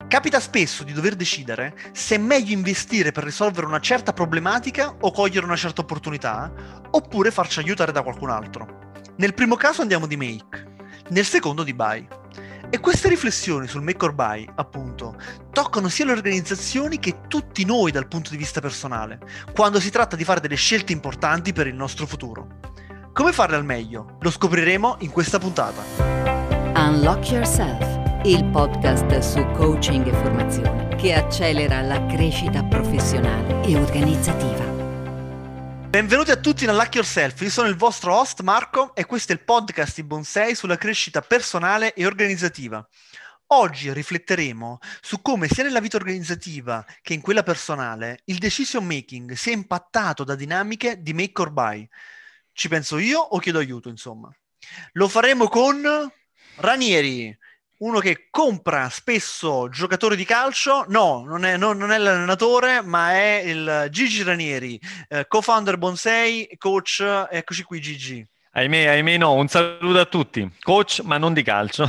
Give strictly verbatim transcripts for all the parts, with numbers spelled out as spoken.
Capita spesso di dover decidere se è meglio investire per risolvere una certa problematica o cogliere una certa opportunità, oppure farci aiutare da qualcun altro. Nel primo caso andiamo di make, nel secondo di buy. E queste riflessioni sul make or buy, appunto, toccano sia le organizzazioni che tutti noi dal punto di vista personale, quando si tratta di fare delle scelte importanti per il nostro futuro. Come farle al meglio? Lo scopriremo in questa puntata. Unlock Yourself, il podcast su coaching e formazione che accelera la crescita professionale e organizzativa. Benvenuti a tutti in Unlock Yourself, io sono il vostro host Marco e questo è il podcast di Bonsai sulla crescita personale e organizzativa. Oggi rifletteremo su come sia nella vita organizzativa che in quella personale il decision making sia impattato da dinamiche di make or buy. Ci penso io o chiedo aiuto, insomma. Lo faremo con Ranieri, uno che compra spesso giocatori di calcio. No, non è, non, non è l'allenatore, ma è il Gigi Ranieri, eh, co-founder Bonsai, coach. Eccoci qui, Gigi. Ahimè, ahimè no, un saluto a tutti. Coach, ma non di calcio.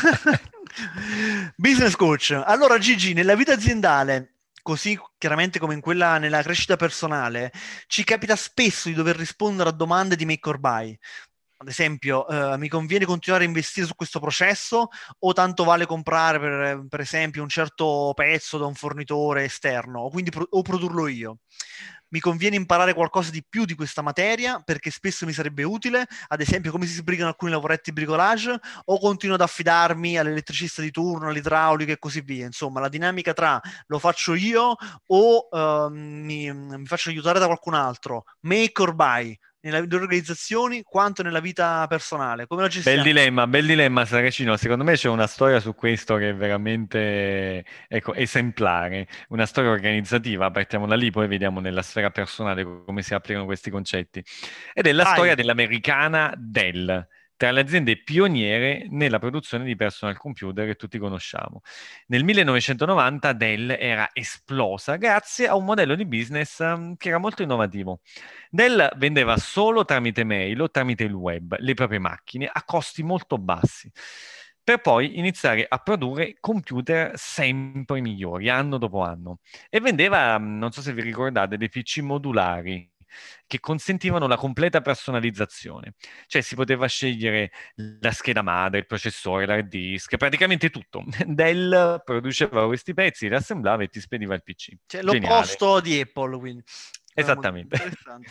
Business coach. Allora, Gigi, nella vita aziendale, così chiaramente come in quella nella crescita personale, ci capita spesso di dover rispondere a domande di make or buy. Ad esempio, eh, mi conviene continuare a investire su questo processo o tanto vale comprare, per, per esempio, un certo pezzo da un fornitore esterno o, quindi pro- o produrlo io? Mi conviene imparare qualcosa di più di questa materia perché spesso mi sarebbe utile, ad esempio come si sbrigano alcuni lavoretti di bricolage, o continuo ad affidarmi all'elettricista di turno, all'idraulica e così via. Insomma, la dinamica tra lo faccio io o uh, mi, mi faccio aiutare da qualcun altro, make or buy, nelle organizzazioni quanto nella vita personale. Come la gestiamo? Bel dilemma, bel dilemma, Saracino. Secondo me c'è una storia su questo che è veramente, ecco, esemplare. Una storia organizzativa, partiamo da lì, poi vediamo nella sfera personale come si applicano questi concetti. Ed è la Vai. storia dell'americana Dell, tra le aziende pioniere nella produzione di personal computer che tutti conosciamo. Nel millenovecentonovanta Dell era esplosa grazie a un modello di business um, che era molto innovativo. Dell vendeva solo tramite mail o tramite il web le proprie macchine a costi molto bassi, per poi iniziare a produrre computer sempre migliori, anno dopo anno. E vendeva, mm, non so se vi ricordate, dei P C modulari che consentivano la completa personalizzazione. Cioè si poteva scegliere la scheda madre, il processore, l'hard disk, praticamente tutto. Dell produceva questi pezzi, li assemblava e ti spediva il P C. Cioè, Geniale. l'opposto di Apple, quindi. Esattamente. Interessante.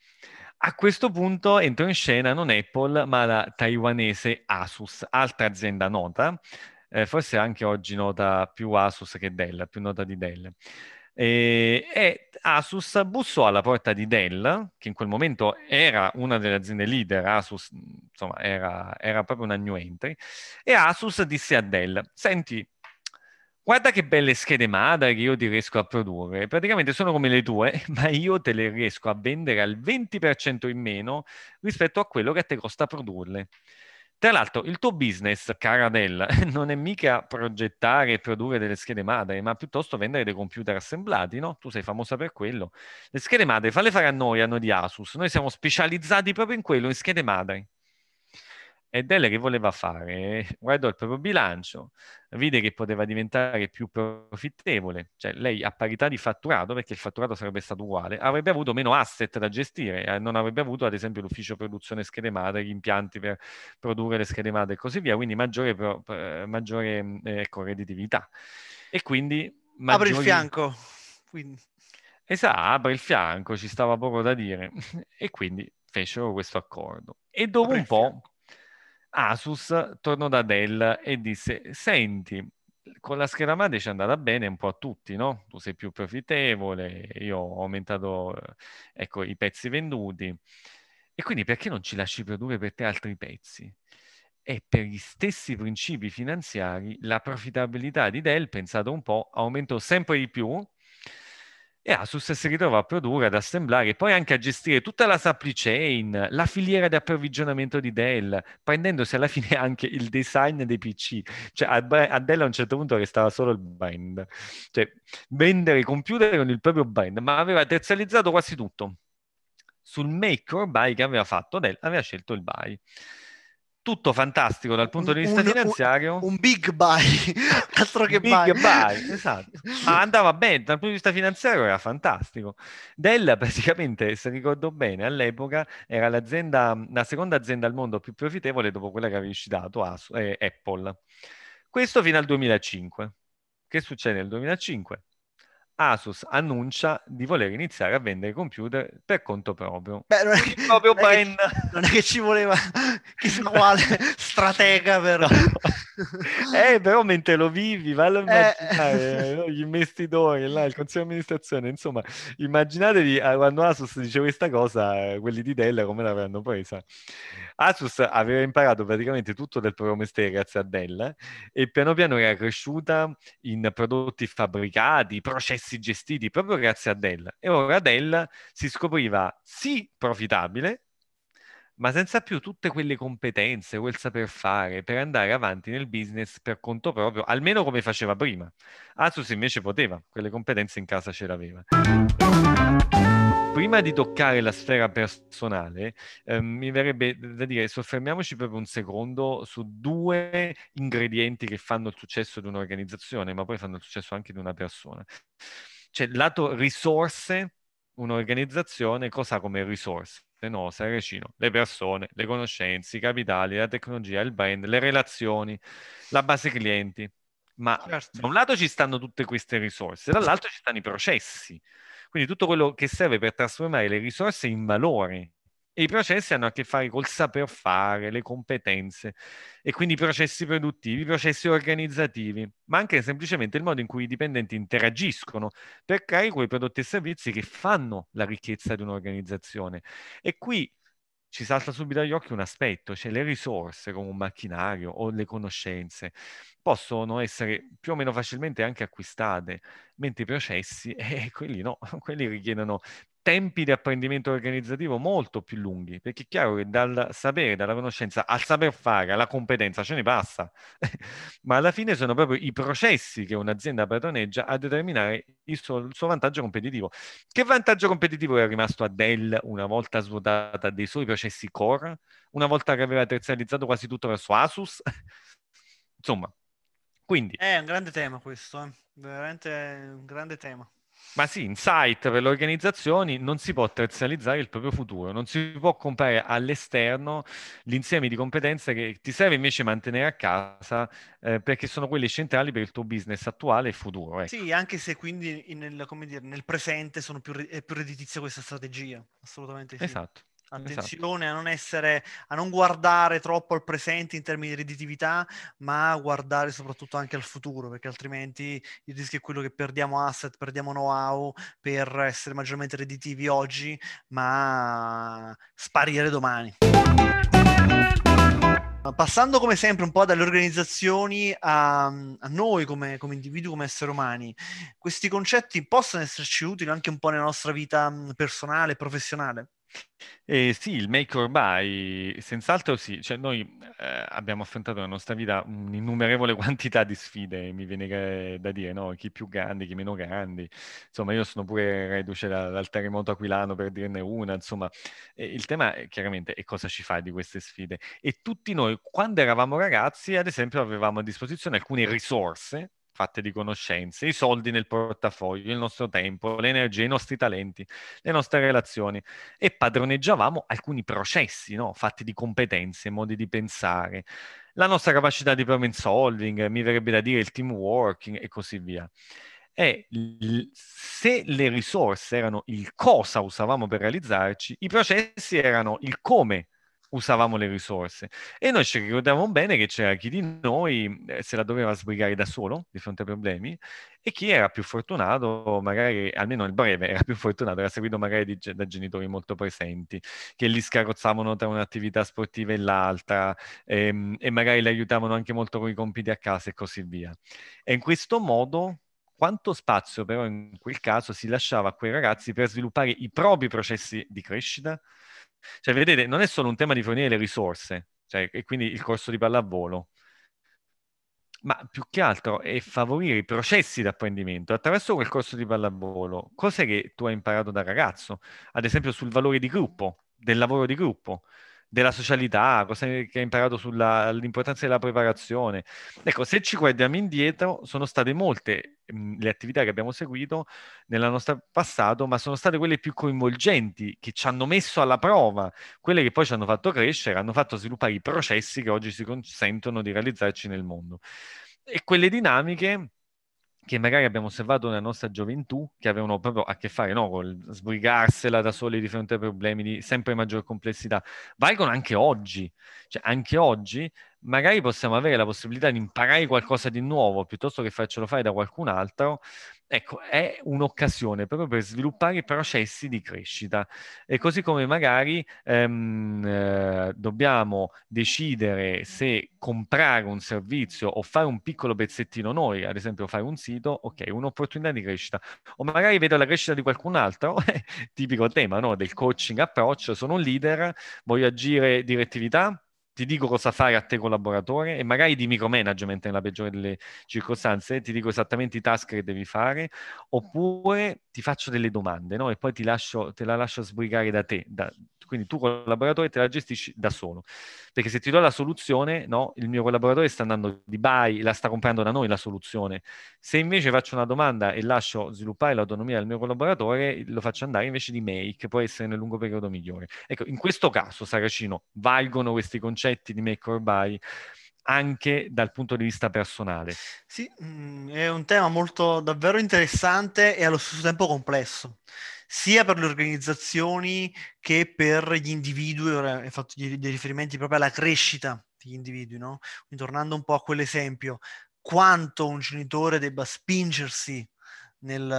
A questo punto entrò in scena non Apple, ma la taiwanese Asus, altra azienda nota, eh, forse anche oggi nota più Asus che Dell, più nota di Dell. E, e Asus bussò alla porta di Dell, che in quel momento era una delle aziende leader. Asus, insomma, era, era proprio una new entry, e Asus disse a Dell: senti, guarda che belle schede madre che io ti riesco a produrre. Praticamente sono come le tue, ma io te le riesco a vendere al venti per cento in meno rispetto a quello che a te costa produrle. Tra l'altro, il tuo business, cara Dell, non è mica progettare e produrre delle schede madre, ma piuttosto vendere dei computer assemblati, no? Tu sei famosa per quello. Le schede madre, falle fare a noi, a noi di Asus. Noi siamo specializzati proprio in quello, in schede madre. E Dell che voleva fare? Guardò il proprio bilancio, vide che poteva diventare più profittevole, cioè lei a parità di fatturato, perché il fatturato sarebbe stato uguale, avrebbe avuto meno asset da gestire, eh, non avrebbe avuto ad esempio l'ufficio produzione schede madre, gli impianti per produrre le schede madre e così via, quindi maggiore, pro- eh, maggiore eh, ecco, redditività. E quindi Apri il maggiori... fianco. Quindi. Esatto, apre il fianco, ci stava poco da dire. E quindi fecero questo accordo. E dopo Apri un il po' fianco. Asus tornò da Dell e disse: senti, con la scheda madre ci è andata bene un po' a tutti, no? Tu sei più profittevole, io ho aumentato, eh, ecco, i pezzi venduti. E quindi perché non ci lasci produrre per te altri pezzi? E per gli stessi principi finanziari, la profittabilità di Dell, pensato un po', aumentò sempre di più. E Asus si ritrova a produrre, ad assemblare e poi anche a gestire tutta la supply chain, la filiera di approvvigionamento di Dell, prendendosi alla fine anche il design dei P C. Cioè a, a Dell a un certo punto restava solo il brand. Cioè vendere i computer con il proprio brand, ma aveva terzializzato quasi tutto. Sul make or buy che aveva fatto Dell, aveva scelto il buy. tutto fantastico dal punto Un, di vista un- un- finanziario. un big buy, altro che buy. Big buy, esatto. Ma andava bene, dal punto di vista finanziario era fantastico. Dell praticamente, se ricordo bene, all'epoca era l'azienda, la seconda azienda al mondo più profittevole dopo quella che aveva citato As- eh, Apple. Questo fino al duemilacinque. Che succede nel duemilacinque? Asus annuncia di voler iniziare a vendere computer per conto proprio. Beh, non è Il che, proprio non è che- brand. non è che ci voleva chissà quale stratega per... No. Eh, però mentre lo vivi, vallo a Eh, immaginare, no? Gli investitori, là, il consiglio di amministrazione, insomma, immaginatevi eh, quando Asus dice questa cosa, eh, quelli di Dell come l'avranno presa. Asus aveva imparato praticamente tutto del proprio mestiere grazie a Dell eh, e piano piano era cresciuta in prodotti fabbricati, processi gestiti proprio grazie a Dell. E ora Dell si scopriva sì profitabile, ma senza più tutte quelle competenze, quel saper fare per andare avanti nel business per conto proprio, almeno come faceva prima. Asus invece poteva, quelle competenze in casa ce l'aveva. Prima di toccare la sfera personale, ehm, mi verrebbe da dire, soffermiamoci proprio un secondo su due ingredienti che fanno il successo di un'organizzazione, ma poi fanno il successo anche di una persona. Cioè, lato risorse, un'organizzazione cosa ha come risorse? No, Saracino, le persone, le conoscenze, i capitali, la tecnologia, il brand, le relazioni, la base clienti. Ma certo. da un lato ci stanno tutte queste risorse, dall'altro ci stanno i processi. Quindi tutto quello che serve per trasformare le risorse in valori. E i processi hanno a che fare col saper fare, le competenze, e quindi i processi produttivi, i processi organizzativi, ma anche semplicemente il modo in cui i dipendenti interagiscono per creare quei prodotti e servizi che fanno la ricchezza di un'organizzazione. E qui ci salta subito agli occhi un aspetto, cioè le risorse come un macchinario o le conoscenze possono essere più o meno facilmente anche acquistate, mentre i processi, eh, quelli no, quelli richiedono tempi di apprendimento organizzativo molto più lunghi, perché è chiaro che dal sapere, dalla conoscenza al saper fare, alla competenza ce ne passa, ma alla fine sono proprio i processi che un'azienda padroneggia a determinare il suo, il suo vantaggio competitivo. Che vantaggio competitivo è rimasto a Dell una volta svuotata dei suoi processi core, una volta che aveva terziarizzato quasi tutto verso Asus? Insomma, quindi, È un grande tema questo, eh. Veramente un grande tema. ma sì, Insight per le organizzazioni non si può terzializzare il proprio futuro, non si può comprare all'esterno l'insieme di competenze che ti serve invece mantenere a casa eh, perché sono quelle centrali per il tuo business attuale e futuro. Ecco. Sì, anche se quindi in- nel, come dire, nel presente sono più, re- è più redditizia questa strategia, assolutamente sì. Esatto, esatto. Attenzione a non essere, a non guardare troppo al presente in termini di redditività, ma a guardare soprattutto anche al futuro, perché altrimenti il rischio è quello che perdiamo asset, perdiamo know-how per essere maggiormente redditivi oggi, ma sparire domani. Passando come sempre un po' dalle organizzazioni a, a noi come, come individui, come esseri umani, questi concetti possono esserci utili anche un po' nella nostra vita mh, personale, professionale. Eh, sì, il make or buy, senz'altro sì, cioè noi eh, abbiamo affrontato nella nostra vita un'innumerevole quantità di sfide, mi viene che- da dire, no? Chi più grandi, chi meno grandi, insomma io sono pure reduce da- dal terremoto aquilano per dirne una, insomma eh, il tema è, chiaramente è cosa ci fa di queste sfide e tutti noi quando eravamo ragazzi ad esempio avevamo a disposizione alcune risorse fatte di conoscenze, i soldi nel portafoglio, il nostro tempo, l'energia, i nostri talenti, le nostre relazioni e padroneggiavamo alcuni processi, no? Fatti di competenze, modi di pensare, la nostra capacità di problem solving, mi verrebbe da dire il team working e così via. E l- se le risorse erano il cosa usavamo per realizzarci, i processi erano il come usavamo le risorse. E noi ci ricordavamo bene che c'era chi di noi eh, se la doveva sbrigare da solo di fronte ai problemi e chi era più fortunato, magari almeno nel breve, era più fortunato, era seguito magari di ge- da genitori molto presenti, che li scarrozzavano tra un'attività sportiva e l'altra ehm, e magari li aiutavano anche molto con i compiti a casa e così via. E in questo modo, quanto spazio però in quel caso si lasciava a quei ragazzi per sviluppare i propri processi di crescita? Cioè, vedete, non è solo un tema di fornire le risorse, cioè, e quindi il corso di pallavolo, ma più che altro è favorire i processi di apprendimento attraverso quel corso di pallavolo. Cos'è che tu hai imparato da ragazzo? Ad esempio sul valore di gruppo, del lavoro di gruppo. della socialità, cosa che hai imparato sull'importanza della preparazione. Ecco, se ci guardiamo indietro, sono state molte mh, le attività che abbiamo seguito nel nostro passato, ma sono state quelle più coinvolgenti, che ci hanno messo alla prova, quelle che poi ci hanno fatto crescere, hanno fatto sviluppare i processi che oggi ci consentono di realizzarci nel mondo. E quelle dinamiche che magari abbiamo osservato nella nostra gioventù, che avevano proprio a che fare, no, con sbrigarsela da soli di fronte a problemi di sempre maggior complessità, valgono anche oggi. Cioè, anche oggi magari possiamo avere la possibilità di imparare qualcosa di nuovo piuttosto che farcelo fare da qualcun altro. Ecco, è un'occasione proprio per sviluppare processi di crescita. E così come magari ehm, eh, dobbiamo decidere se comprare un servizio o fare un piccolo pezzettino noi, ad esempio fare un sito, ok, un'opportunità di crescita. O magari vedo la crescita di qualcun altro, tipico tema, no, del coaching approach, sono un leader, voglio agire direttività, ti dico cosa fare a te collaboratore e magari di micromanagement nella peggiore delle circostanze, ti dico esattamente i task che devi fare, oppure ti faccio delle domande, no? E poi ti lascio, te la lascio sbrigare da te, da, quindi tu collaboratore te la gestisci da solo, perché se ti do la soluzione, no, il mio collaboratore sta andando di buy, la sta comprando da noi la soluzione. Se invece faccio una domanda e lascio sviluppare l'autonomia del mio collaboratore, lo faccio andare invece di make, può essere nel lungo periodo migliore. Ecco, in questo caso, Saracino, valgono questi concetti di make or buy anche dal punto di vista personale. Sì, mh, è un tema molto davvero interessante e allo stesso tempo complesso, sia per le organizzazioni che per gli individui. Ora hai fatto dei riferimenti proprio alla crescita degli individui, no? Quindi tornando un po' a quell'esempio, quanto un genitore debba spingersi nel,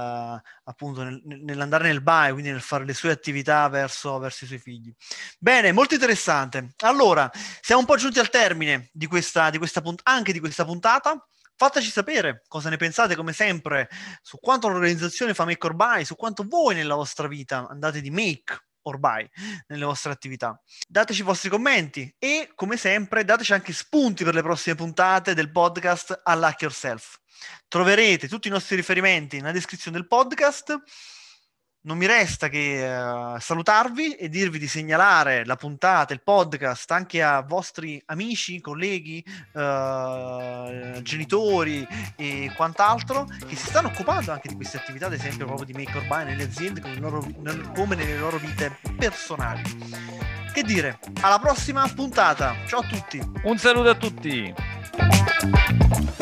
appunto, nel, nell'andare nel buy, quindi nel fare le sue attività verso, verso i suoi figli. Bene, molto interessante. Allora, siamo un po' giunti al termine di questa, di questa punt- anche di questa puntata. Fateci sapere cosa ne pensate, come sempre, su quanto l'organizzazione fa make or buy, su quanto voi nella vostra vita andate di make or buy nelle vostre attività. Dateci i vostri commenti e, come sempre, dateci anche spunti per le prossime puntate del podcast Unlock Yourself. Troverete tutti i nostri riferimenti nella descrizione del podcast. Non mi resta che uh, salutarvi e dirvi di segnalare la puntata, il podcast, anche a vostri amici, colleghi, uh, genitori e quant'altro che si stanno occupando anche di queste attività, ad esempio proprio di make or buy nelle aziende come, loro, nel, come nelle loro vite personali. Che dire, alla prossima puntata. Ciao a tutti. Un saluto a tutti.